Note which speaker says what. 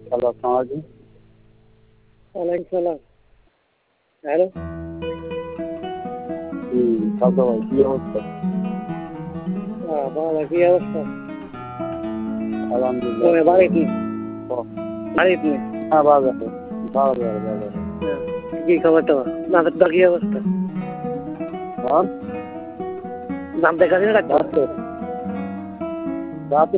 Speaker 1: Hello, আসসালামু আলাইকুম।
Speaker 2: ওয়ালাইকুম সালাম। হ্যালো।
Speaker 1: সালতো ভাই কি অবস্থা?
Speaker 2: ভালো, কি অবস্থা?
Speaker 1: আলহামদুলিল্লাহ।
Speaker 2: বাড়িতে
Speaker 1: ও,
Speaker 2: বাড়িতে
Speaker 1: হ্যাঁ ভালো আছে, ভালো ভালো ভালো।
Speaker 2: কি খবর তোমার? দাঁতের কি অবস্থা?
Speaker 1: আর
Speaker 2: দাঁত দেখাচ্ছি না ডাক্তার?
Speaker 1: রাতে